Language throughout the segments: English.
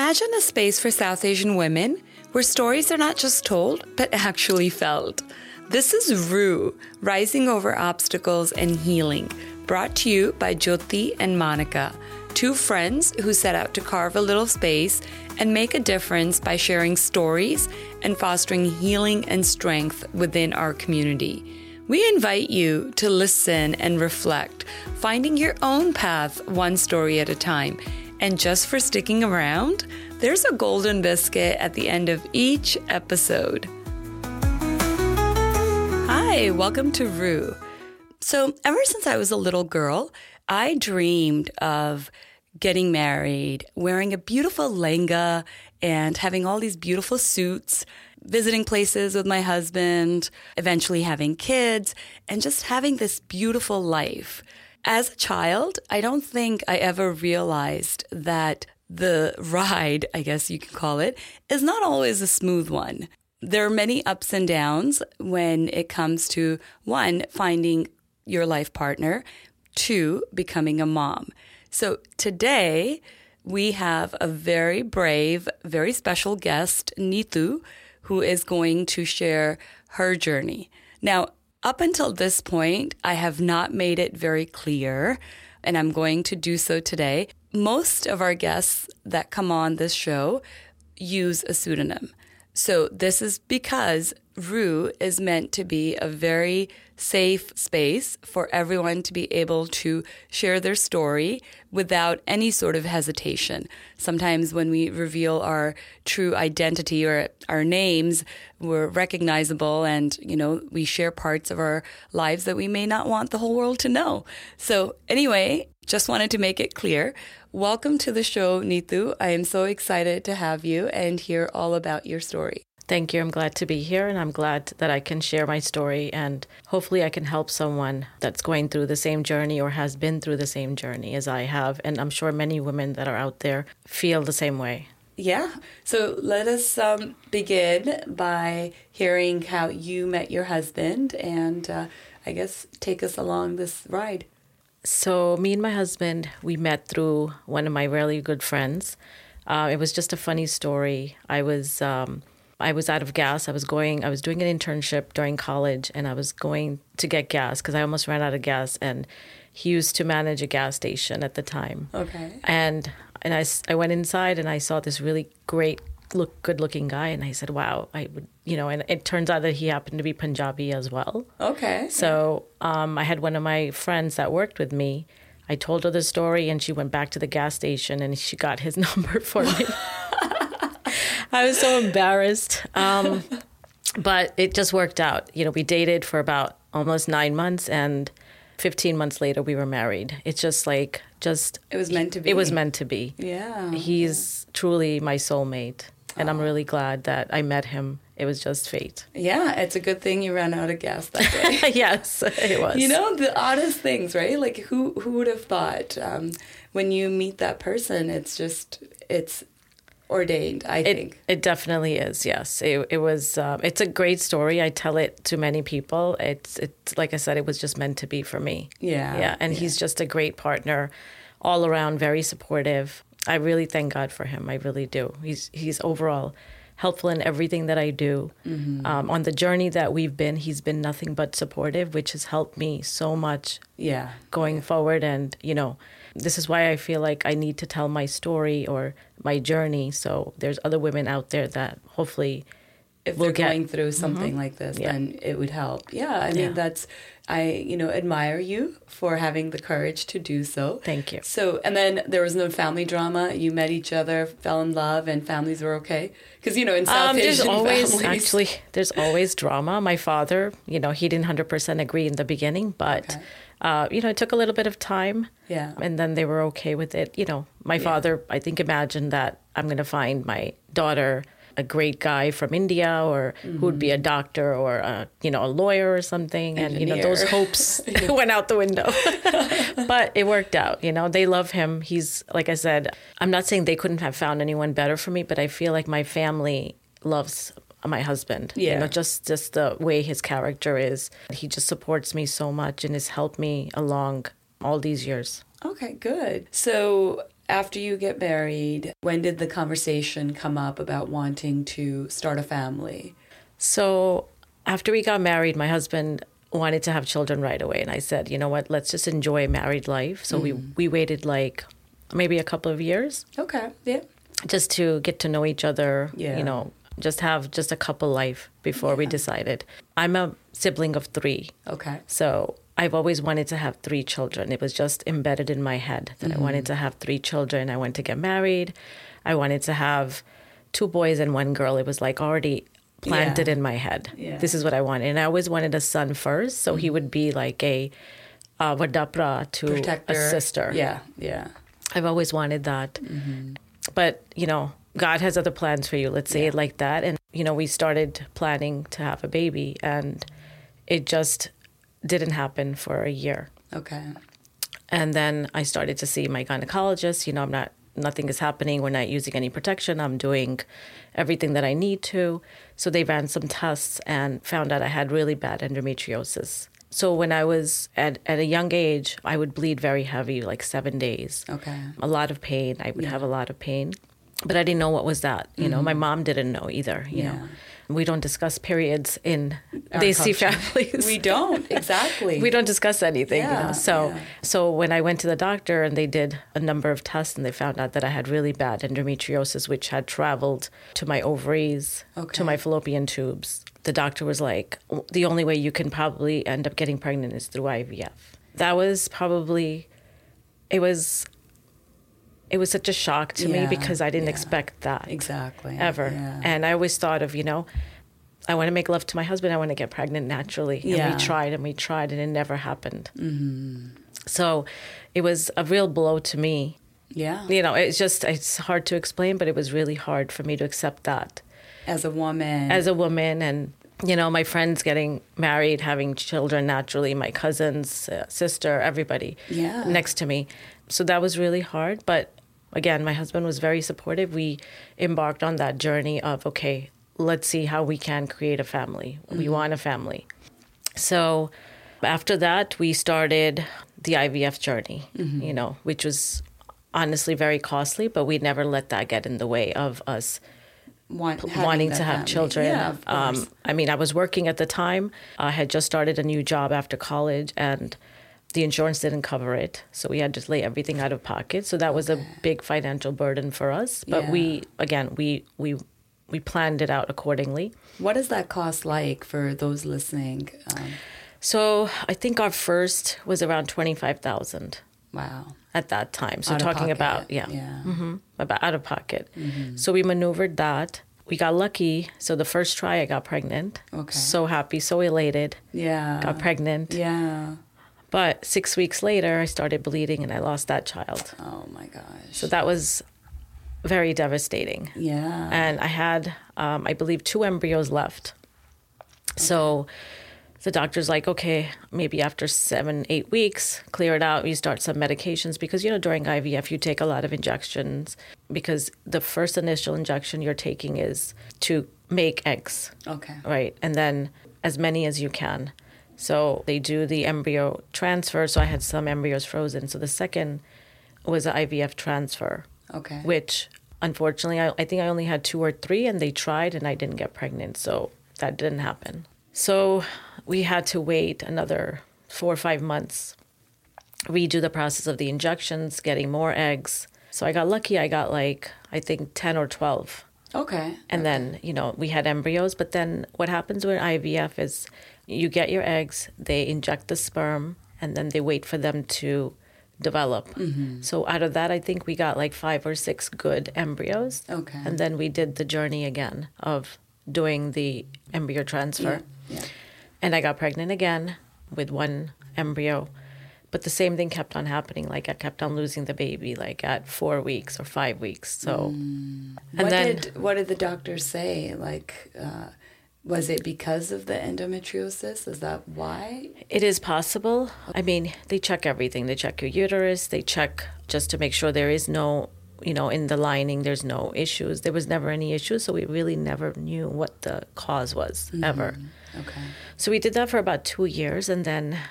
Imagine a space for South Asian women where stories are not just told, but actually felt. This is Rue, Rising Over Obstacles and Healing, brought to you by Jyoti and Monica, two friends who set out to carve a little space and make a difference by sharing stories and fostering healing and strength within our community. We invite you to listen and reflect, finding your own path one story at a time. And just for sticking around, there's a golden biscuit at the end of each episode. Hi, welcome to Rue. So ever since I was a little girl, I dreamed of getting married, wearing a beautiful lehenga, and having all these beautiful suits, visiting places with my husband, eventually having kids, and just having this beautiful life. As a child, I don't think I ever realized that the ride, I guess you could call it, is not always a smooth one. There are many ups and downs when it comes to, one, finding your life partner, two, becoming a mom. So today, we have a very brave, very special guest, Neetu, who is going to share her journey. Now, up until this point, I have not made it very clear, and I'm going to do so today. Most of our guests that come on this show use a pseudonym. So this is because Rue is meant to be a very safe space for everyone to be able to share their story without any sort of hesitation. Sometimes when we reveal our true identity or our names, we're recognizable and, we share parts of our lives that we may not want the whole world to know. So anyway, just wanted to make it clear. Welcome to the show, Neetu. I am so excited to have you and hear all about your story. Thank you. I'm glad to be here, and I'm glad that I can share my story, and hopefully I can help someone that's going through the same journey or has been through the same journey as I have. And I'm sure many women that are out there feel the same way. Yeah. So let us begin by hearing how you met your husband and I guess take us along this ride. So me and my husband, we met through one of my really good friends. It was just a funny story. I was out of gas. I was doing an internship during college, and I was going to get gas because I almost ran out of gas. And he used to manage a gas station at the time. Okay. And I went inside and I saw this really good-looking guy, and I said, "Wow, I would." And it turns out that he happened to be Punjabi as well. Okay. So I had one of my friends that worked with me. I told her the story, and she went back to the gas station, and she got his number for me. I was so embarrassed. But it just worked out. We dated for about almost 9 months, and 15 months later, we were married. It's just it was meant to be. It was meant to be. Yeah. He's truly my soulmate, and I'm really glad that I met him. It was just fate. Yeah, it's a good thing you ran out of gas that day. Yes, it was. The oddest things, right? Like who would have thought when you meet that person, it's ordained, I think. It definitely is, yes. It was, it's a great story. I tell it to many people. It's like I said, it was just meant to be for me. Yeah. Yeah, and he's just a great partner, all around, very supportive. I really thank God for him. I really do. He's overall helpful in everything that I do. Mm-hmm. On the journey that we've been, he's been nothing but supportive, which has helped me so much going forward. And, this is why I feel like I need to tell my story or my journey. So there's other women out there that hopefully if they're going through something like this, then it would help. Yeah, I mean, I admire you for having the courage to do so. Thank you. So, and then there was no family drama. You met each other, fell in love, and families were okay? Because, in South Asian families... there's always drama. My father, he didn't 100% agree in the beginning, but... Okay. It took a little bit of time. Yeah. And then they were okay with it. My father, I think, imagined that I'm going to find my daughter a great guy from India or who would be a doctor or a lawyer or something. Engineer. And, those hopes went out the window. But it worked out. They love him. He's, like I said, I'm not saying they couldn't have found anyone better for me, but I feel like my family loves my husband. Yeah. Just the way his character is. He just supports me so much and has helped me along all these years. Okay, good. So after you get married, when did the conversation come up about wanting to start a family? So after we got married, my husband wanted to have children right away. And I said, you know what, let's just enjoy married life. So we waited like maybe a couple of years. Okay, yeah. Just to get to know each other, Yeah. you know, just have just a couple life before we decided. I'm a sibling of 3. Okay. So I've always wanted to have 3 children. It was just embedded in my head that I wanted to have 3 children. I wanted to get married. I wanted to have 2 boys and 1 girl. It was like already planted in my head. Yeah. This is what I wanted. And I always wanted a son first. So he would be like a vadapra to Protector. a sister. Yeah, yeah. I've always wanted that. But, you know, God has other plans for you. Let's say it like that. And, you know, we started planning to have a baby and it just didn't happen for a year. Okay. And then I started to see my gynecologist. You know, nothing is happening. We're not using any protection. I'm doing everything that I need to. So they ran some tests and found out I had really bad endometriosis. So when I was at a young age, I would bleed very heavy, like 7 days. Okay. A lot of pain. I would have a lot of pain. But I didn't know what was that. You know, my mom didn't know either, you know. We don't discuss periods in Desi families. We don't, exactly. We don't discuss anything, you Yeah, know. So when I went to the doctor and they did a number of tests and they found out that I had really bad endometriosis, which had traveled to my ovaries, to my fallopian tubes. The doctor was like, the only way you can probably end up getting pregnant is through IVF. That was probably, it was such a shock to me because I didn't expect that. Exactly. Ever. Yeah. And I always thought of, you know, I want to make love to my husband. I want to get pregnant naturally. And we tried and it never happened. So it was a real blow to me. Yeah. You know, it's hard to explain, but it was really hard for me to accept that. As a woman. And, you know, my friends getting married, having children naturally, my cousins, sister, everybody next to me. So that was really hard. But again, my husband was very supportive. We embarked on that journey of, okay, let's see how we can create a family. We want a family. So after that, we started the IVF journey, you know, which was honestly very costly, but we never let that get in the way of us wanting to have children. Yeah, of course. I mean, I was working at the time. I had just started a new job after college and the insurance didn't cover it. So we had to lay everything out of pocket. So that was a big financial burden for us. But we planned it out accordingly. What is that cost like for those listening? So I think our first was around $25,000. Wow. At that time. So Out of talking pocket. about, about out of pocket. So we maneuvered that. We got lucky. So the first try I got pregnant. Okay. So happy, so elated. Yeah. Got pregnant. Yeah. But 6 weeks later, I started bleeding and I lost that child. Oh my gosh. So that was very devastating. Yeah. And I had, I believe, 2 embryos left. So the doctor's like, okay, maybe after 7-8 weeks, clear it out. You start some medications because, you know, during IVF, you take a lot of injections because the first initial injection you're taking is to make eggs. Okay. Right. And then as many as you can. So they do the embryo transfer. So I had some embryos frozen. So the second was an IVF transfer. Okay. Which, unfortunately, I think I only had 2 or 3, and they tried, and I didn't get pregnant. So that didn't happen. So we had to wait another 4 or 5 months, redo the process of the injections, getting more eggs. So I got lucky. I got like, I think 10 or 12. Okay. And then, you know, we had embryos. But then what happens with IVF is you get your eggs, they inject the sperm, and then they wait for them to develop. So out of that, I think we got like 5 or 6 good embryos. Okay. And then we did the journey again of doing the embryo transfer. Yeah. And I got pregnant again with 1 embryo. But the same thing kept on happening. Like I kept on losing the baby like at 4 weeks or 5 weeks. So, What did the doctors say? Like, was it because of the endometriosis? Is that why? it is possible. I mean, they check everything. They check your uterus. They check just to make sure there is no, you know, in the lining, there's no issues. There was never any issues. So we really never knew what the cause was ever. Okay. So we did that for about 2 years. And then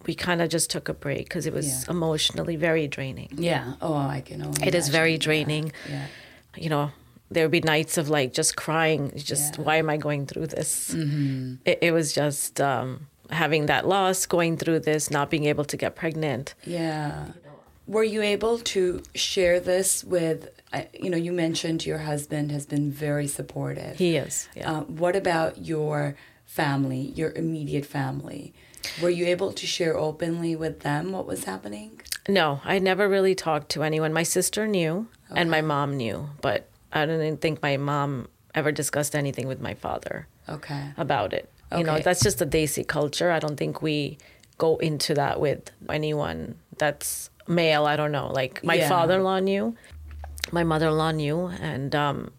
we kind of just took a break because it was emotionally very draining. Yeah. Oh, I can only It is very imagine. draining. Yeah. You know, there would be nights of like just crying, just why am I going through this? It was just having that loss, going through this, not being able to get pregnant. Yeah. Were you able to share this with, you mentioned your husband has been very supportive. He is. Yeah. What about your family, your immediate family? Were you able to share openly with them what was happening? No, I never really talked to anyone. My sister knew and my mom knew, but I didn't think my mom ever discussed anything with my father about it. Okay. You know, that's just a Desi culture. I don't think we go into that with anyone that's male. I don't know. Like my father-in-law knew, my mother-in-law knew. And,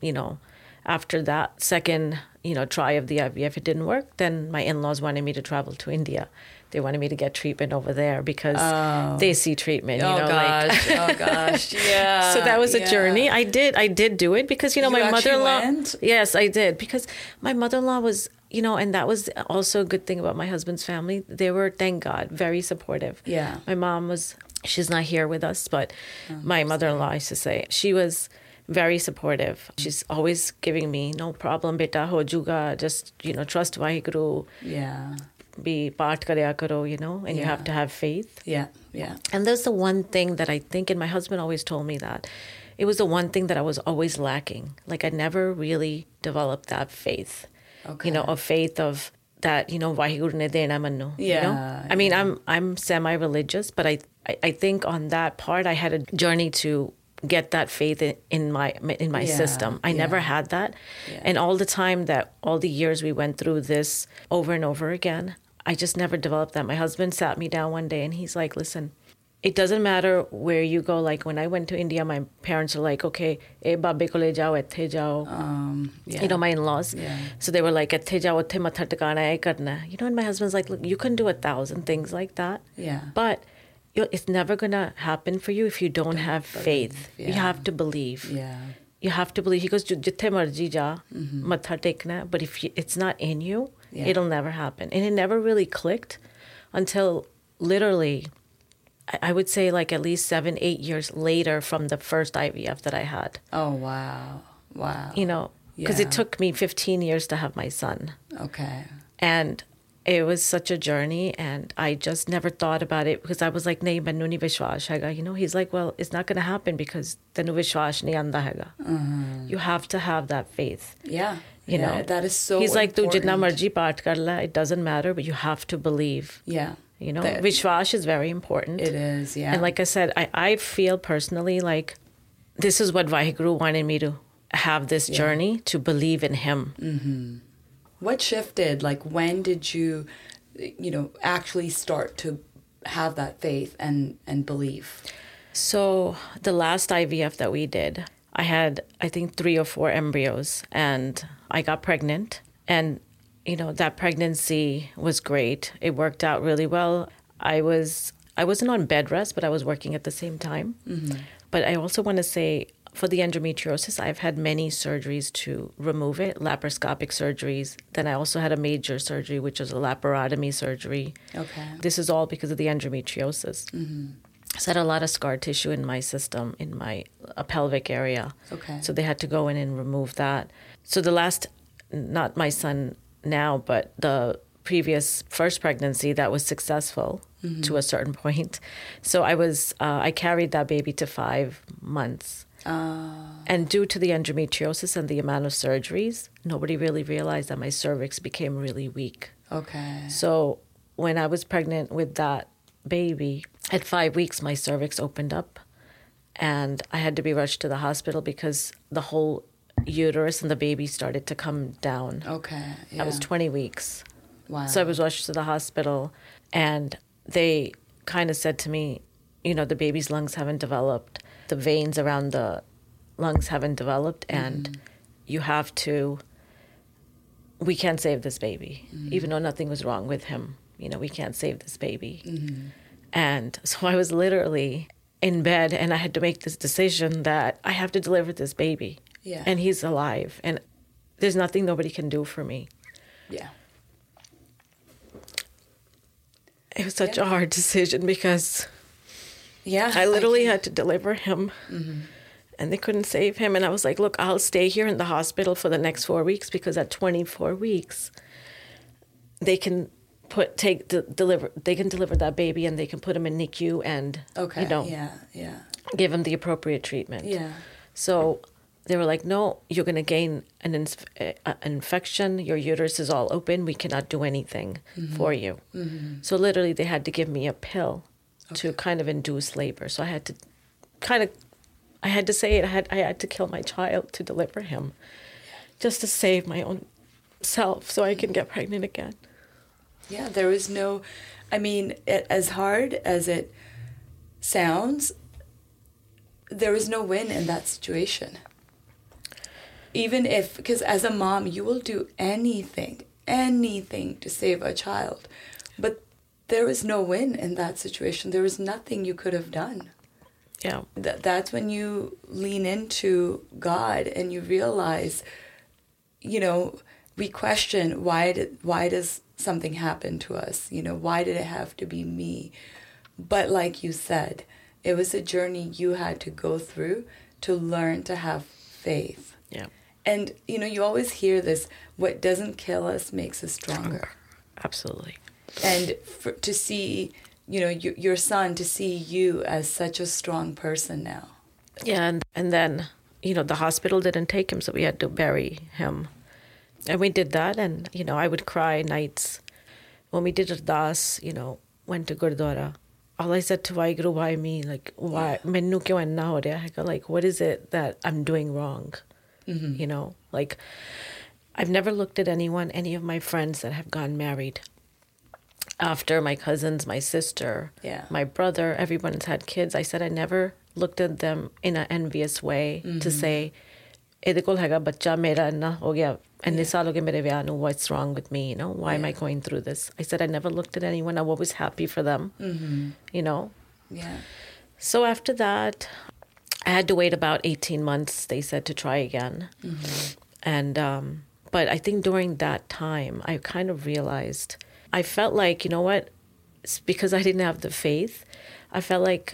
after that second, try of the IVF, it didn't work. Then my in-laws wanted me to travel to India. They wanted me to get treatment over there because they see treatment. Oh gosh, yeah. So that was a journey. I did do it because my mother-in-law. Went? Yes, I did because my mother-in-law was, and that was also a good thing about my husband's family. They were, thank God, very supportive. Yeah. My mom was. She's not here with us, but my mother-in-law, I used to say, she was very supportive. She's always giving me, no problem, beta, ho juga, just, trust Vaheguru. Yeah. Be paat karya karo, and you have to have faith. Yeah. And there's the one thing that I think, and my husband always told me that, it was the one thing that I was always lacking. Like I never really developed that faith, a faith of that, Vaheguru ne dena manu. I mean, I'm semi-religious, but I think on that part, I had a journey to get that faith in my system. I never had that. Yeah. And all the time all the years we went through this over and over again, I just never developed that. My husband sat me down one day and he's like, listen, it doesn't matter where you go. Like when I went to India, my parents are like, okay, babbe ko le jao, etthe jao. My in-laws. Yeah. So they were like, etthe jao, etthe matha tikana hai karna. And my husband's like, look, you can do 1,000 things like that. Yeah. But it's never going to happen for you if you don't have faith. Yeah. You have to believe. Yeah. You have to believe. He goes, jithe marji ja, matha tekna. But if it's not in you, it'll never happen. And it never really clicked until literally, I would say like at least 7-8 years later from the first IVF that I had. Oh, wow. Because it took me 15 years to have my son. Okay. And it was such a journey, and I just never thought about it because I was like, nahi, mainu nahi vishwash hega. He's like, well, it's not going to happen because tenu vishwash nahi anda hega. You have to have that faith. Yeah. That is so He's like, important. tu jitna marji paat kar la, it doesn't matter, but you have to believe. Yeah. Vishwash is very important. It is, yeah. And like I said, I feel personally like this is what Vaheguru wanted me to have this journey, to believe in him. Mm-hmm. What shifted? Like, when did you, actually start to have that faith and belief? So the last IVF that we did, I had, I think, 3 or 4 embryos, and I got pregnant. And, that pregnancy was great. It worked out really well. I wasn't on bed rest, but I was working at the same time. Mm-hmm. But I also want to say, for the endometriosis, I've had many surgeries to remove it, laparoscopic surgeries. Then I also had a major surgery, which was a laparotomy surgery. Okay. This is all because of the endometriosis. Mm-hmm. So I had a lot of scar tissue in my system, in my pelvic area. Okay. So they had to go in and remove that. So the last, not my son now, but the previous first pregnancy, that was successful to a certain point. So I carried that baby to 5 months. And due to the endometriosis and the amount of surgeries, nobody really realized that my cervix became really weak. Okay. So when I was pregnant with that baby, at 5 weeks, my cervix opened up and I had to be rushed to the hospital because the whole uterus and the baby started to come down. Okay. Yeah. I was 20 weeks. Wow. So I was rushed to the hospital and they kind of said to me, the baby's lungs haven't developed. The veins around the lungs haven't developed, and we can't save this baby, even though nothing was wrong with him. We can't save this baby. Mm-hmm. And so I was literally in bed, and I had to make this decision that I have to deliver this baby. Yeah. And he's alive, and there's nothing nobody can do for me. Yeah. It was such a hard decision because Yeah. I literally had to deliver him and they couldn't save him. And I was like, look, I'll stay here in the hospital for the next 4 weeks because at 24 weeks, they can deliver that baby and they can put him in NICU and, give him the appropriate treatment. Yeah. So they were like, no, you're going to gain an infection. Your uterus is all open. We cannot do anything for you. So literally they had to give me a pill to kind of induce labor. So I had to I had to kill my child to deliver him just to save my own self so I can get pregnant again. Yeah, there was no, as hard as it sounds, there was no win in that situation. Even if, because as a mom, you will do anything to save a child. But there was no win in that situation. There was nothing you could have done. Yeah. That's when you lean into God and you realize, we question why does something happen to us? Why did it have to be me? But like you said, it was a journey you had to go through to learn to have faith. Yeah. And, you always hear this, what doesn't kill us makes us stronger. Absolutely. And to see, your son, to see you as such a strong person now. Yeah, and then, the hospital didn't take him, so we had to bury him. And we did that, and, I would cry nights. When we did Ardas, went to Gurdwara, all I said to Vaheguru, why me? Like, why? Mainu kyo enna ho raha hai? Like, what is it that I'm doing wrong? Like, I've never looked at any of my friends that have gotten married after, my cousins, my sister, my brother, everyone's had kids. I said I never looked at them in an envious way to say, "Ede kol haiga bachcha, mera na ho gaya. Inne saal ho gaye mere vyah nu. What's wrong with me? Why am I going through this?" I said I never looked at anyone. I was happy for them. Yeah. So after that, I had to wait about 18 months, they said, to try again. And but I think during that time, I kind of realized, I felt like, you know what, it's because I didn't have the faith, I felt like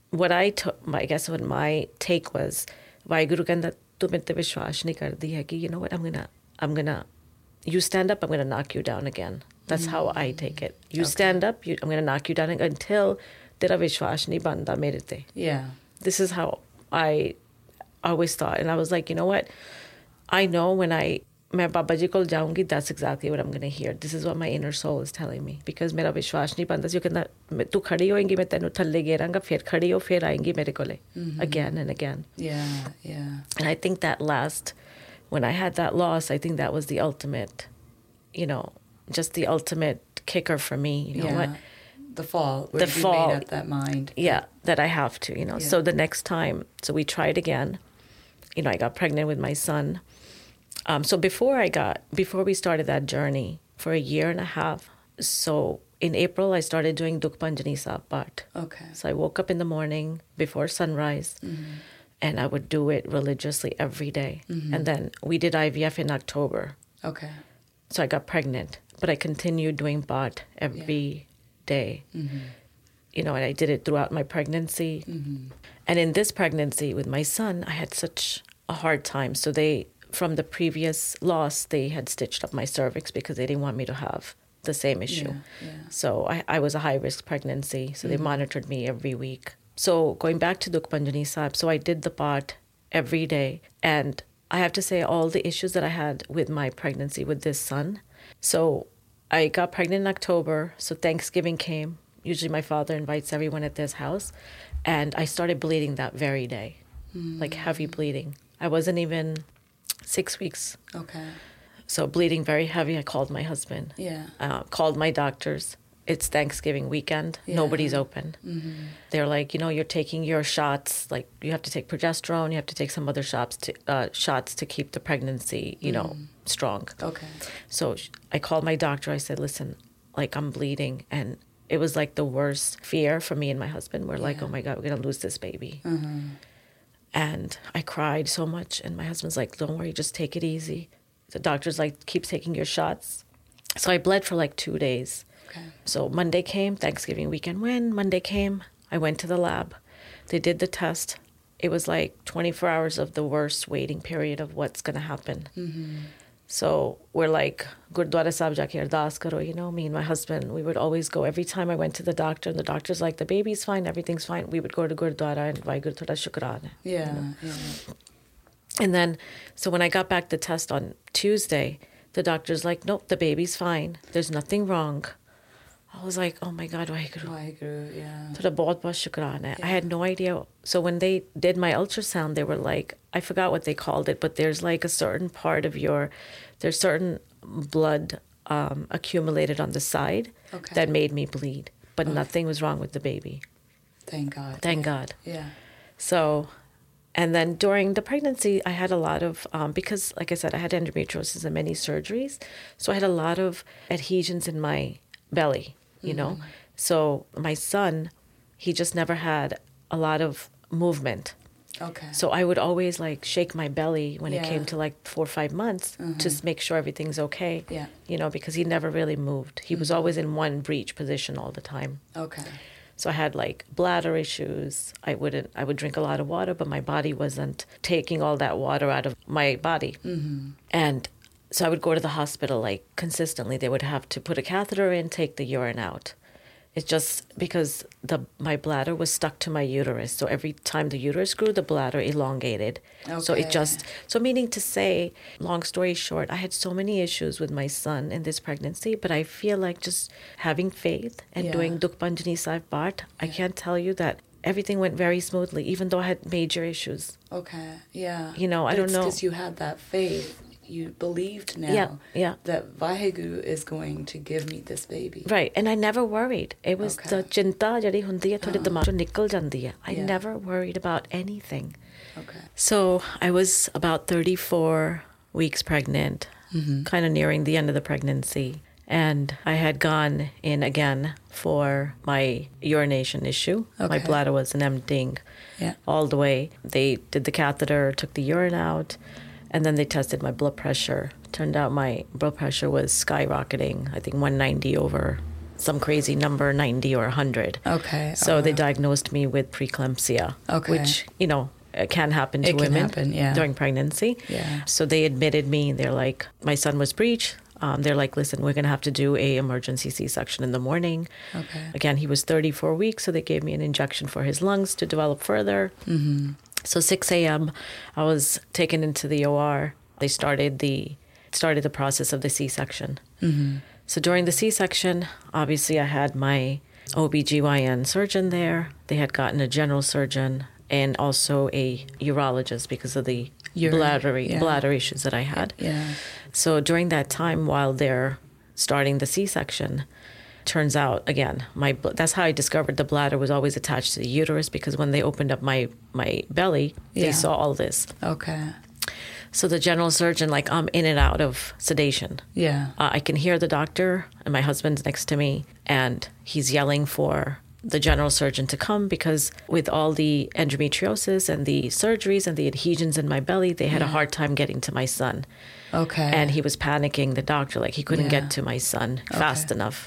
I guess what my take was, Vaheguru kehanda, tu mere te vishwash nahi kardi hai ki, you know what, I'm gonna, you stand up, I'm gonna knock you down again. That's how I take it. You stand up, I'm gonna knock you down until tera vishwash nahi banda mere te. Yeah. This is how I always thought. And I was like, you know what? I know when main Baba Ji kol jaungi, that's exactly what I'm going to hear. This is what my inner soul is telling me. Because mera vishwash nahi banda. You kehna, tu khadi hoengi, main tenu thalle geranga, fir khadi ho, fir aayingi mere kole. Again and again. Yeah, yeah. And I think when I had that loss, I think that was the ultimate, just the ultimate kicker for me. You know what? The fall, where you made up that mind. Yeah, that I have to, So the next time, so we tried again. I got pregnant with my son. So before we started that journey, for 1.5 years, so in April, I started doing Dukh Panjani Sahib Path. Okay. So I woke up in the morning before sunrise, and I would do it religiously every day. And then we did IVF in October. Okay. So I got pregnant, but I continued doing Path every day. And I did it throughout my pregnancy. And in this pregnancy with my son, I had such a hard time. So from the previous loss, they had stitched up my cervix because they didn't want me to have the same issue. Yeah. So I was a high-risk pregnancy. So they monitored me every week. So going back to Dukh Panjani Sahib, so I did the Path every day. And I have to say, all the issues that I had with my pregnancy with this son. So I got pregnant in October. So Thanksgiving came. Usually my father invites everyone at his house. And I started bleeding that very day, like heavy bleeding. I wasn't even 6 weeks. Okay. So bleeding very heavy. I called my husband. Yeah. Called my doctors. It's Thanksgiving weekend. Yeah. Nobody's open. They're like, you're taking your shots. Like, you have to take progesterone. You have to take some other shots to keep the pregnancy, strong. Okay. So I called my doctor. I said, listen, like, I'm bleeding. And it was like the worst fear for me and my husband. We're like, oh my God, we're going to lose this baby. And I cried so much. And my husband's like, don't worry, just take it easy. The doctor's like, keep taking your shots. So I bled for like 2 days. Okay. So Monday came, Thanksgiving weekend went, Monday came, I went to the lab. They did the test. It was like 24 hours of the worst waiting period of what's going to happen. Mm-hmm. So we're like, Gurdwara Sahib ja ke ardas karo, you know, me and my husband, we would always go. Every time I went to the doctor, and the doctor's like, the baby's fine, everything's fine. We would go to Gurdwara and Vaheguru Thoda Shukran. Yeah, you know? yeah. And then, so when I got back the test on Tuesday, the doctor's like, nope, the baby's fine. There's nothing wrong. I was like, oh my God, Vaheguru. Yeah. Thoda bahut bahut shukran hai. I had no idea. So when they did my ultrasound, they were like, I forgot what they called it, but there's like a certain part of there's certain blood accumulated on the side that made me bleed. But nothing was wrong with the baby. Thank God. Thank God. Yeah. So, and then during the pregnancy, I had a lot of, because like I said, I had endometriosis and many surgeries. So I had a lot of adhesions in my belly, you know. So my son, he just never had a lot of movement. Okay. So I would always like shake my belly when it came to like 4 or 5 months to make sure everything's okay. Yeah. You know, because he never really moved. He was always in one breech position all the time. Okay. So I had like bladder issues. I would drink a lot of water, but my body wasn't taking all that water out of my body. Mm-hmm. And so I would go to the hospital like consistently. They would have to put a catheter in, take the urine out. It's just because my bladder was stuck to my uterus. So every time the uterus grew, the bladder elongated. Okay. So meaning to say, long story short, I had so many issues with my son in this pregnancy, but I feel like just having faith and doing Dukpanjani Sahib Path, I can't tell you that everything went very smoothly, even though I had major issues. Okay, yeah. You know, I don't know. Because you had that faith. You believed now that Vaheguru is going to give me this baby. Right, and I never worried. It was the chinta jehdi hundi hai thode dimag chon nikal jandi hai. I never worried about anything. Okay. So I was about 34 weeks pregnant, kind of nearing the end of the pregnancy. And I had gone in again for my urination issue. My bladder wasn't emptying all the way. They did the catheter, took the urine out. And then they tested my blood pressure. Turned out my blood pressure was skyrocketing. I think 190 over some crazy number, 90 or 100. Okay. So they diagnosed me with preeclampsia, which, you know, can happen to women during pregnancy. Yeah. So they admitted me. They're like, my son was breech. They're like, listen, we're going to have to do a emergency C-section in the morning. Okay. Again, he was 34 weeks, so they gave me an injection for his lungs to develop further. Mm-hmm. So 6 a.m., I was taken into the OR. They started the process of the C-section. Mm-hmm. So during the C-section, obviously I had my OBGYN surgeon there. They had gotten a general surgeon and also a urologist because of the bladder issues that I had. Yeah. So during that time, while they're starting the C-section, turns out, again, that's how I discovered the bladder was always attached to the uterus, because when they opened up my belly, they saw all this. Okay. So the general surgeon, like, I'm in and out of sedation. Yeah. I can hear the doctor, and my husband's next to me, and he's yelling for the general surgeon to come, because with all the endometriosis and the surgeries and the adhesions in my belly, they had a hard time getting to my son. Okay. And he was panicking, the doctor, like he couldn't get to my son fast enough.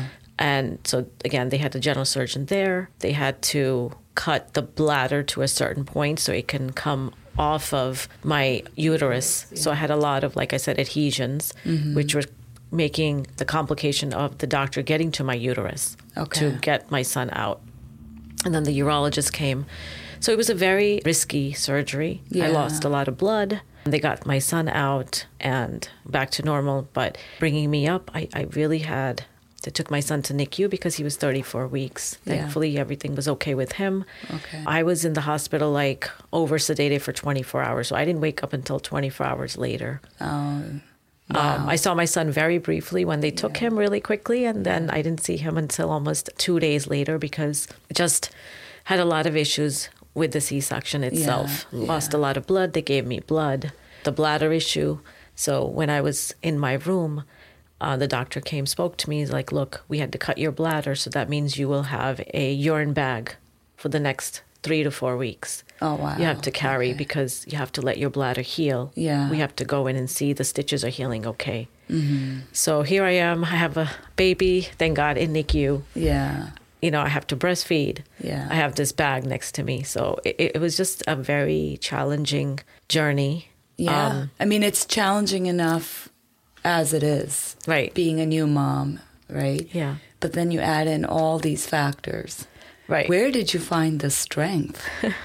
And so, again, they had the general surgeon there. They had to cut the bladder to a certain point so it can come off of my uterus. Yeah. So I had a lot of, like I said, adhesions, which were making the complication of the doctor getting to my uterus to get my son out. And then the urologist came. So it was a very risky surgery. Yeah. I lost a lot of blood. They got my son out and back to normal. But bringing me up, I really had... They took my son to NICU because he was 34 weeks. Thankfully, everything was okay with him. Okay. I was in the hospital, like, over-sedated for 24 hours. So I didn't wake up until 24 hours later. Oh, wow. I saw my son very briefly when they took him really quickly. And then I didn't see him until almost 2 days later because I just had a lot of issues with the C-section itself. Lost a lot of blood. They gave me blood. The bladder issue. So when I was in my room... the doctor came, spoke to me. He's like, look, we had to cut your bladder, so that means you will have a urine bag for the next 3 to 4 weeks. Oh, wow. You have to carry because you have to let your bladder heal. Yeah. We have to go in and see the stitches are healing okay. So here I am. I have a baby, thank God, in NICU. Yeah. You know, I have to breastfeed. Yeah. I have this bag next to me. So it was just a very challenging journey. Yeah. I mean, it's challenging enough as it is. Right. Being a new mom, right? Yeah. But then you add in all these factors. Right. Where did you find the strength?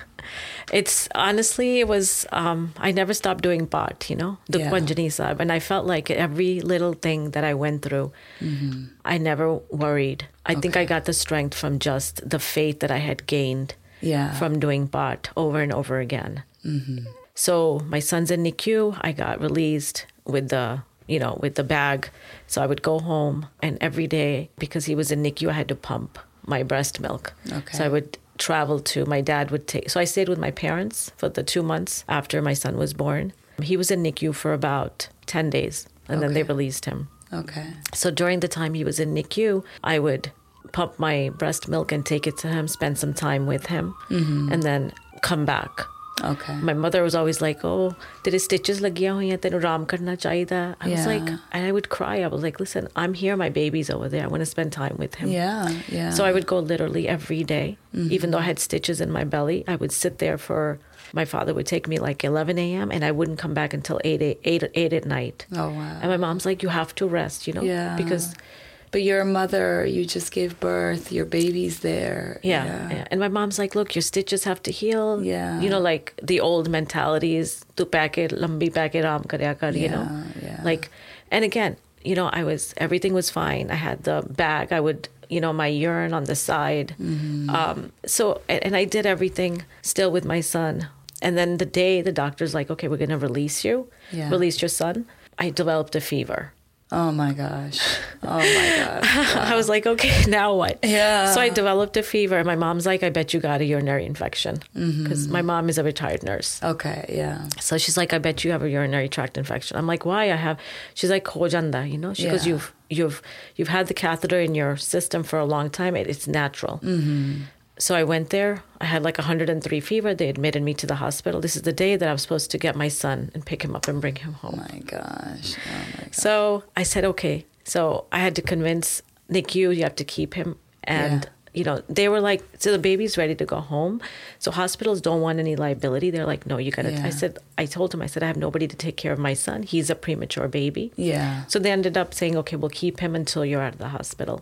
It's honestly, it was, I never stopped doing BOT, you know, the Janisa. And I felt like every little thing that I went through, I never worried. I think I got the strength from just the faith that I had gained from doing BOT over and over again. So my son's in NICU. I got released with the, you know, with the bag. So I would go home, and every day, because he was in NICU, I had to pump my breast milk. Okay. So I would travel to, my dad would take, so I stayed with my parents for the 2 months after my son was born. He was in NICU for about 10 days, and then they released him. Okay. So during the time he was in NICU, I would pump my breast milk and take it to him, spend some time with him, and then come back. Okay. My mother was always like, "Oh, tere stitches lagiyan hui hain, tenu aram karna chahida." I was like, and I would cry. I was like, "Listen, I'm here. My baby's over there. I want to spend time with him." Yeah. So I would go literally every day, even though I had stitches in my belly. I would sit there for. My father would take me like 11 a.m. and I wouldn't come back until 8 at night. Oh wow! And my mom's like, "You have to rest, you know, because." But you're a mother, you just gave birth, your baby's there. Yeah. And my mom's like, look, your stitches have to heal. Yeah. You know, like the old mentalities, tu packet, lambi packet, ram karya kar, you know. Yeah. Like, and again, you know, everything was fine. I had the bag, I would, you know, my urine on the side. So, and I did everything still with my son. And then the day the doctor's like, okay, we're going to release your son, I developed a fever. Oh my gosh. Wow. I was like, okay, now what? Yeah. So I developed a fever. My mom's like, I bet you got a urinary infection. Because my mom is a retired nurse. Okay, yeah. So she's like, I bet you have a urinary tract infection. I'm like, why? She's like, ho janda, you know? She goes, you've had the catheter in your system for a long time. It's natural. So I went there. I had like 103 fever. They admitted me to the hospital. This is the day that I was supposed to get my son and pick him up and bring him home. Oh my gosh. So I said, okay. So I had to convince NICU, you have to keep him. And, you know, they were like, so the baby's ready to go home. So hospitals don't want any liability. They're like, no, you got to. I told him, I said, I have nobody to take care of my son. He's a premature baby. Yeah. So they ended up saying, okay, we'll keep him until you're out of the hospital.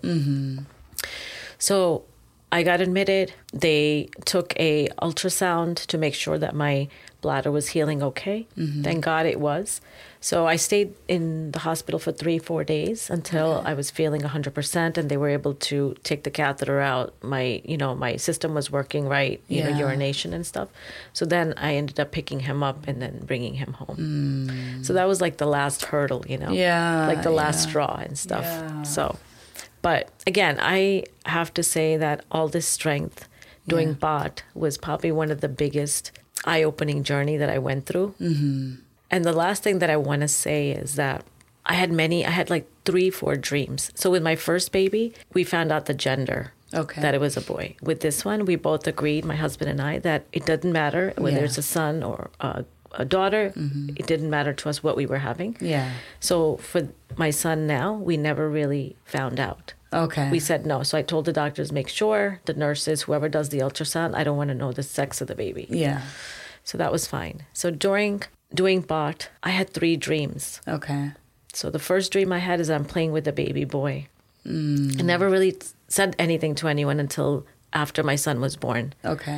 So I got admitted. They took a ultrasound to make sure that my bladder was healing okay. Thank God it was. So I stayed in the hospital for 3-4 days until I was feeling 100%, and they were able to take the catheter out. My system was working right, you know, urination and stuff. So then I ended up picking him up and then bringing him home. So that was like the last hurdle, you know, like the last straw and stuff. So. But again, I have to say that all this strength doing BOT was probably one of the biggest eye-opening journey that I went through. And the last thing that I want to say is that I had like 3-4 dreams. So with my first baby, we found out the gender, that it was a boy. With this one, we both agreed, my husband and I, that it doesn't matter whether it's a son or a daughter. It didn't matter to us what we were having. So for my son now, we never really found out. We said no. So I told the doctors, make sure, the nurses, whoever does the ultrasound, I don't want to know the sex of the baby. So that was fine. So during doing BOT, I had 3 dreams. So the first dream I had is I'm playing with a baby boy. I never really said anything to anyone until after my son was born.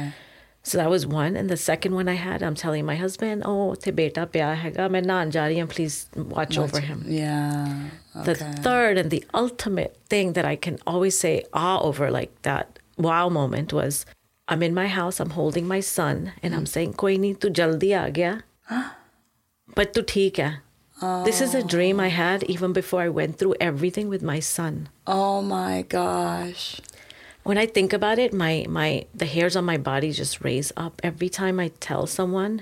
So that was one. And the second one I had, I'm telling my husband, oh, te beta pya haiga, main naan ja rahi hu, please watch over him. The third and the ultimate thing that I can always say over, like that wow moment, was I'm in my house, I'm holding my son, and I'm saying, koi nahi, tu jaldi aa gaya, but tu theek hai. This is a dream I had even before I went through everything with my son. Oh my gosh. When I think about it, the hairs on my body just raise up every time I tell someone.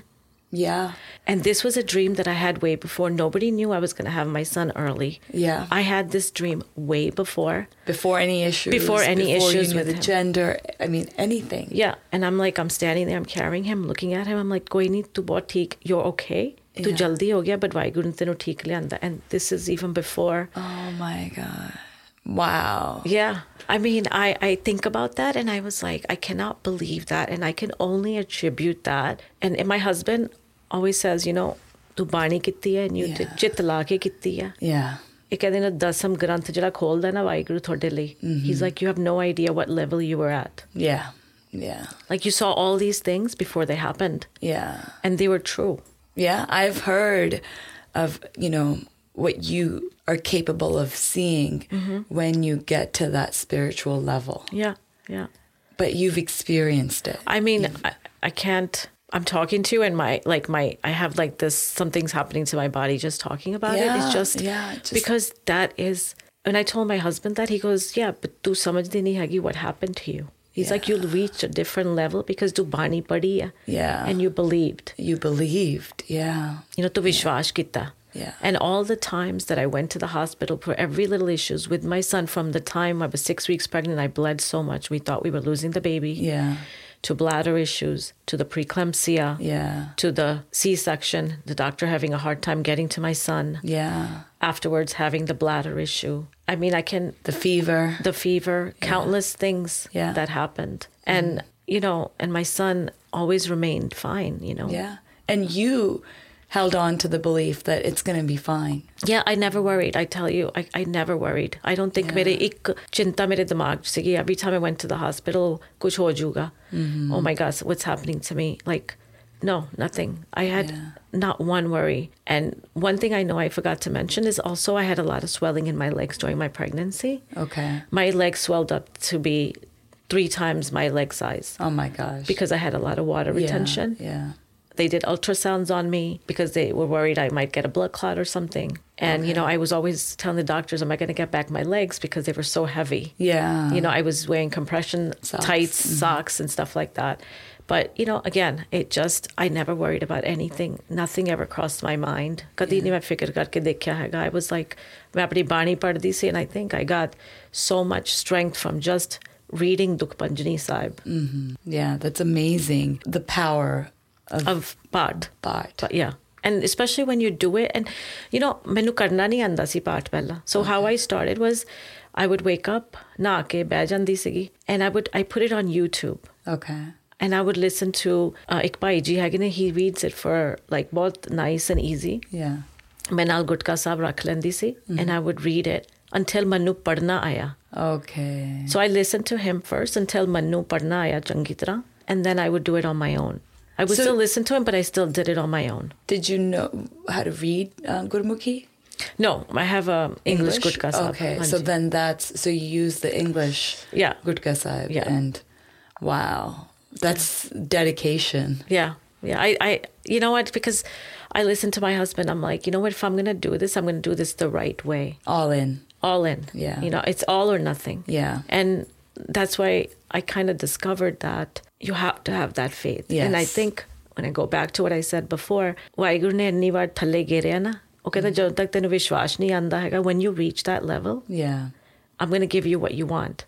And this was a dream that I had way before. Nobody knew I was going to have my son early. I had this dream way before. Before any issues. Before you with the gender. I mean, anything. And I'm standing there, I'm carrying him, looking at him. I'm like, koi nahi, tu bahut theek, you're okay. तू जल्दी हो गया but Waheguru ने तेनू ठीक लियांदा. And this is even before. Oh my God. Wow. Yeah. I mean, I think about that and I was like, I cannot believe that. And I can only attribute that. And my husband always says, you know, tu bani kitti hai and you chit la ke kitti hai. Yeah. Ek कहते ना दसम ग्रंथ जड़ा खोलदा ना वाहिगुरू थोड़े ਲਈ. He's like, you have no idea what level you were at. Yeah. Yeah. Like you saw all these things before they happened. Yeah. And they were true. Yeah. I've heard of, you know, what you are capable of seeing when you get to that spiritual level. Yeah. Yeah. But you've experienced it. I mean, I can't. I'm talking to you and I have like this, something's happening to my body just talking about it. It's just because that is, and I told my husband that, he goes, yeah, but tu samajhdi nahi hagi what happened to you. He's like, you'll reach a different level because tu bani padi hai. Yeah. And you believed. You believed. Yeah. You know, tu vishwash kita. Yeah. And all the times that I went to the hospital for every little issues with my son, from the time I was 6 weeks pregnant, I bled so much. We thought we were losing the baby. Yeah. To bladder issues, to the preeclampsia, to the C-section, the doctor having a hard time getting to my son. Yeah. Afterwards, having the bladder issue. I mean, the fever, countless things that happened. And, you know, and my son always remained fine, you know. Yeah. And you held on to the belief that it's going to be fine. Yeah, I never worried. I tell you, I never worried. I don't think mere ek chinta mere dimag se ki every time I went to the hospital, kuch ho jaga. Oh my gosh, what's happening to me? Like, no, nothing. I had not one worry. And one thing I know I forgot to mention is also I had a lot of swelling in my legs during my pregnancy. Okay. My legs swelled up to be 3 times my leg size. Oh my gosh. Because I had a lot of water retention. Yeah. They did ultrasounds on me because they were worried I might get a blood clot or something. And, you know, I was always telling the doctors, am I going to get back my legs because they were so heavy? Yeah. You know, I was wearing compression tights, socks and stuff like that. But, you know, again, I never worried about anything. Nothing ever crossed my mind. Kadi nahi main fikr karke dekhya hai. I was like, main apni bani paddi si, and I think I got so much strength from just reading Dukh Panjani Sahib. Yeah, that's amazing. The power of Path. Path. Yeah. And especially when you do it. And, you know, mainu karna nahi aanda si Path pehla. So how I started was I would wake up, naake, beh jandi sigi, and I put it on YouTube. Okay. And I would listen to ek bhai ji hai ne, he reads it for like bahut nice and easy. Yeah. Main naal gutka sahab rakh lendi si, and I would read it until manu padna aaya. Okay. So I listened to him first until manu padna aaya changi tarah, and then I would do it on my own. I would still listen to him, but I still did it on my own. Did you know how to read Gurmukhi? No, I have English Gutka Sahib. Okay, so then so you use the English Gutka Sahib. Yeah. And wow, that's dedication. Yeah. I you know what? Because I listen to my husband, I'm like, you know what? If I'm going to do this, I'm going to do this the right way. All in. Yeah. You know, it's all or nothing. Yeah. And that's why I kind of discovered that you have to have that faith. Yes. And I think when I go back to what I said before, Waheguru ne inni baar thalle gere na, o kehta jad tak tenu vishwash nahi aanda hai, when you reach that level, I'm going to give you what you want.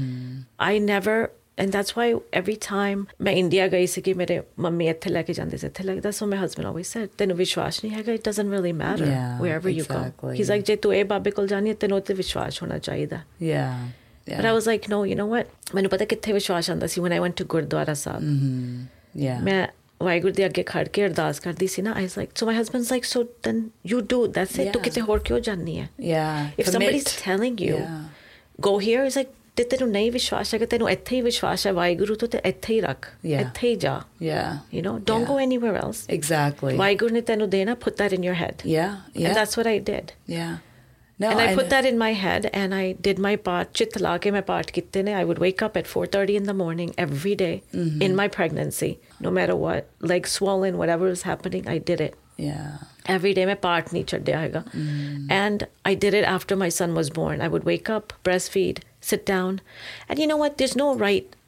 I never, and that's why every time main India gayi si ki mere mummy etthe leke jande se, that's what my husband always said, tenu vishwash nahi hai, it doesn't really matter wherever you go. He's like, je tu e babe kol jani hai, tenu utte vishwash hona chahiye. Yeah. But I was like, no, you know what? Mainu pata kithe vishwash aanda si when I went to Gurdwara Sahib. Yeah. Main Waheguru de agge khad ke ardas kardi si na. I was like, so my husband's like, so then you do. That's it. Tu kithe hor kyo janni hai? Yeah. If somebody's telling you, go here, it's like, te tenu nahi vishwash hai, tenu etthe hi vishwash hai Waheguru to te etthe hi rakh. Etthe hi ja. Yeah. You know, don't go anywhere else. Exactly. Waheguru ne tenu dena, put that in your head. Yeah. Yeah. And that's what I did. Yeah. No, and I put that in my head, and I did my part. Chit la ke main part kitte ne. I would wake up at 4:30 in the morning every day in my pregnancy, no matter what, legs swollen, whatever was happening, I did it. Yeah. Every day main part nahi chhadya haiga. And I did it after my son was born. I would wake up, breastfeed, sit down, and you know what? There's no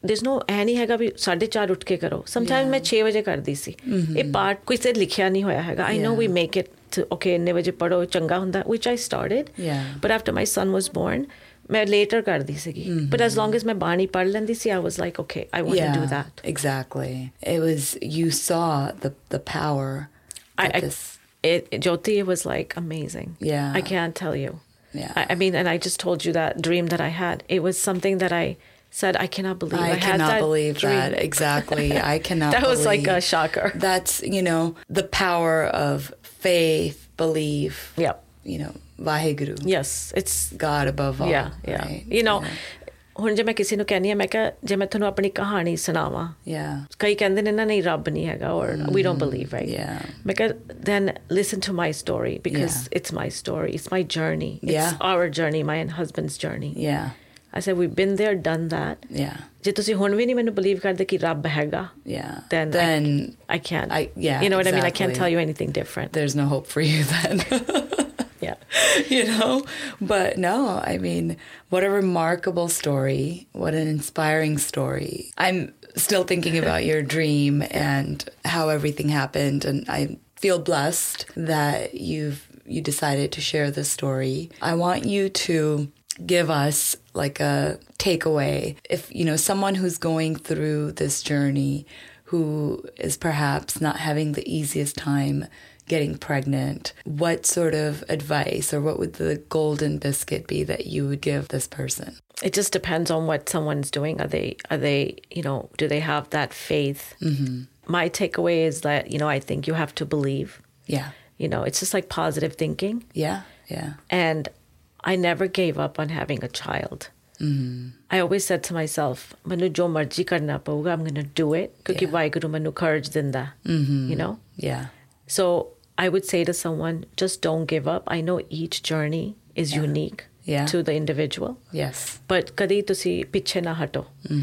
any haiga bhi 4:30 उठ के करो. Sometimes मैं 6 बजे कर दी सी. ये part कोई से लिखिया नहीं होया हैगा. I know we make it to okay इन्ने बजे पढ़ो चंगा हुंदा, which I started. Yeah. But after my son was born, मैं later कर दी सी. But as long as मैं बानी पढ़ लेंदी सी, I was like, okay, I want to do that. Exactly. It was, you saw the power. Jyoti was like amazing. Yeah. I can't tell you. Yeah. I mean, and I just told you that dream that I had. It was something that I said, I cannot believe I had cannot that believe dream. that. Exactly. I cannot That was believe. like a shocker. That's, the power of faith, belief. Yep. Vaheguru. Yes. It's God above all. Yeah. Right? ਹੁਣ ਜੇ ਮੈਂ ਕਿਸੇ ਨੂੰ ਕਹਿੰਦੀ ਆ ਮੈਂ ਕਿਹਾ ਜੇ ਮੈਂ ਤੁਹਾਨੂੰ ਆਪਣੀ ਕਹਾਣੀ ਸੁਣਾਵਾਂ ਕਈ ਕਹਿੰਦੇ ਨੇ ਨਾ ਨਹੀਂ ਰੱਬ ਨਹੀਂ ਹੈਗਾ or we don't believe, right? ਮੈਂ ਕਿਹਾ then listen to my story because it's my story, it's my journey, it's our journey, my husband's journey. I said we've been there, done that. ਜੇ ਤੁਸੀਂ ਹੁਣ ਵੀ ਨਹੀਂ ਮੈਨੂੰ believe ਕਰਦੇ ਕਿ ਰੱਬ ਹੈਗਾ then I can't. You know what I mean? I can't tell you anything different. There's no hope for you then. But no, I mean, what a remarkable story. What an inspiring story. I'm still thinking about your dream and how everything happened. And I feel blessed that you decided to share this story. I want you to give us like a takeaway. If, someone who's going through this journey, who is perhaps not having the easiest time getting pregnant, what sort of advice or what would the golden biscuit be that you would give this person? It just depends on what someone's doing. Are they, do they have that faith? Mm-hmm. My takeaway is that, I think you have to believe. Yeah. It's just like positive thinking. Yeah. And I never gave up on having a child. Mm-hmm. I always said to myself, manu jo marji karna pauga, I'm going to do it. Because Vaheguru manu courage dinda, Yeah. So I would say to someone, just don't give up. I know each journey is unique to the individual. Yes. But kadi tusi piche na hato.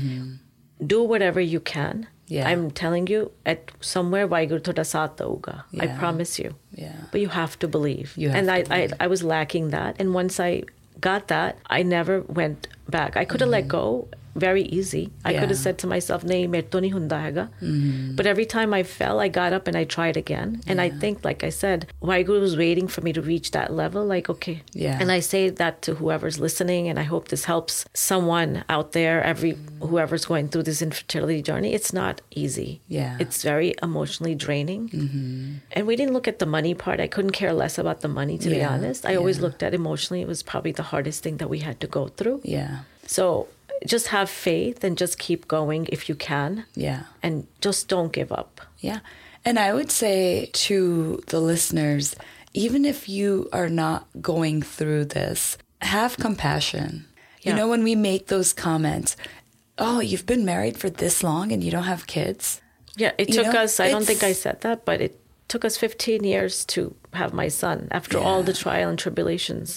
Do whatever you can. I'm telling you, at somewhere Vaheguru thoda saath dauga. I promise you. But you have to believe. I was lacking that. And once I got that, I never went back. I could have let go very easy. I could have said to myself, nahi, mere to nahi hunda haiga. But every time I fell, I got up and I tried again. And I think, like I said, Vaheguru was waiting for me to reach that level. Like, okay. And I say that to whoever's listening, and I hope this helps someone out there, whoever's going through this infertility journey. It's not easy. It's very emotionally draining. And we didn't look at the money part. I couldn't care less about the money, to be honest. I always looked at emotionally. It was probably the hardest thing that we had to go through. So just have faith and just keep going if you can. And just don't give up. And I would say to the listeners, even if you are not going through this, have compassion. When we make those comments, oh, you've been married for this long and you don't have kids. It took us, I don't think I said that, but it took us 15 years to have my son after all the trial and tribulations.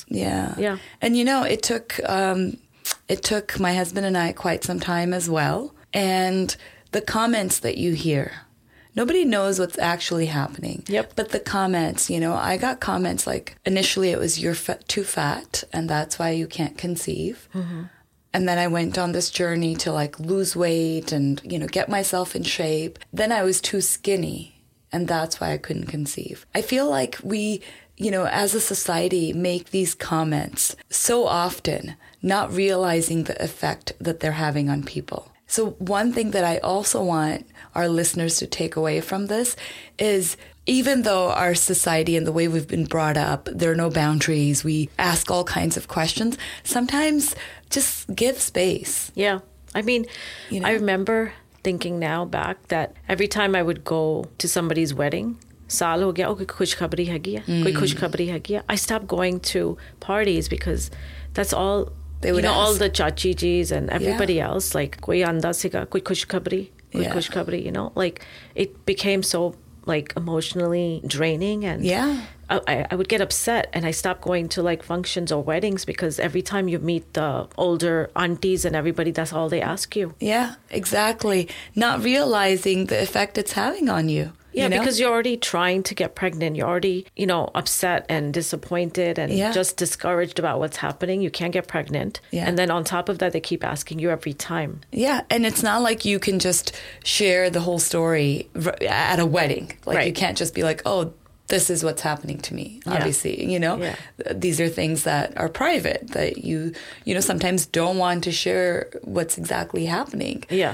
And it took my husband and I quite some time as well. And the comments that you hear, nobody knows what's actually happening. But the comments, I got comments like, initially it was, you're too fat and that's why you can't conceive. And then I went on this journey to like lose weight and, get myself in shape. Then I was too skinny and that's why I couldn't conceive. I feel like we, as a society, make these comments so often, not realizing the effect that they're having on people. So one thing that I also want our listeners to take away from this is, even though our society and the way we've been brought up, there are no boundaries, we ask all kinds of questions, sometimes just give space. I mean, I remember thinking now back that every time I would go to somebody's wedding, saal ho gaya, koi khushkhabari hagi hai, koi khushkhabari hagi hai, I stopped going to parties because that's all they would ask. All the chachijis and everybody else, like koi anda siga, koi khushkhabari, like it became so like emotionally draining, and I would get upset and I stopped going to like functions or weddings because every time you meet the older aunties and everybody, that's all they ask you. Exactly. Not realizing the effect it's having on you. Because you're already trying to get pregnant. You're already, upset and disappointed and just discouraged about what's happening. You can't get pregnant. And then on top of that, they keep asking you every time. And it's not like you can just share the whole story at a wedding. Like you can't just be like, oh, this is what's happening to me. Obviously, these are things that are private that you sometimes don't want to share what's exactly happening.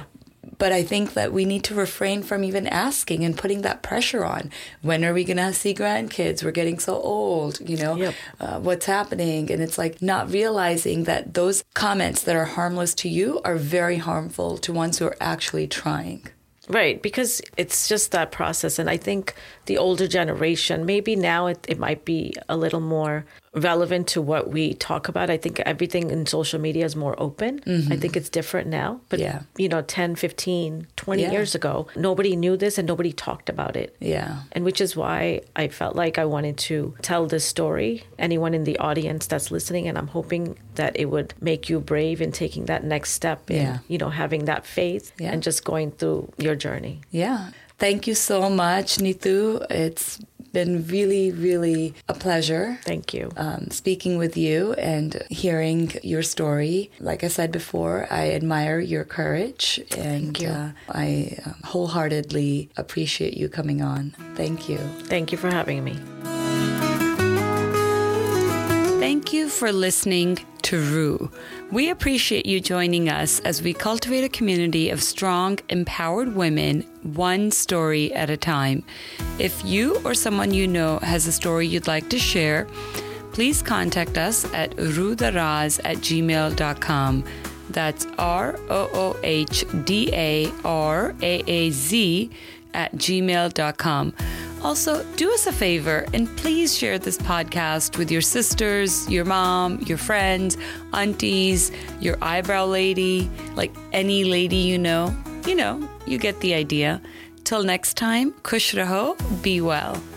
But I think that we need to refrain from even asking and putting that pressure on. When are we going to see grandkids? We're getting so old, Yep. What's happening? And it's like not realizing that those comments that are harmless to you are very harmful to ones who are actually trying. Right, because it's just that process. And I think the older generation, maybe now it might be a little more relevant to what we talk about. I think everything in social media is more open. I think it's different now. But, 10, 15, 20 years ago, nobody knew this and nobody talked about it. Yeah. And which is why I felt like I wanted to tell this story. Anyone in the audience that's listening, and I'm hoping that it would make you brave in taking that next step in, having that faith and just going through your journey. Yeah. Thank you so much, Neetu. It's been really, really a pleasure. Thank you. Speaking with you and hearing your story. Like I said before, I admire your courage, and I wholeheartedly appreciate you coming on. Thank you. Thank you for having me. Thank you for listening to Rue. We appreciate you joining us as we cultivate a community of strong, empowered women, one story at a time. If you or someone you know has a story you'd like to share, please contact us at roohdaraz@gmail.com. That's ROOHDARAAZ@gmail.com. Also, do us a favor and please share this podcast with your sisters, your mom, your friends, aunties, your eyebrow lady, like any lady you know. You get the idea. Till next time, Kush raho, be well.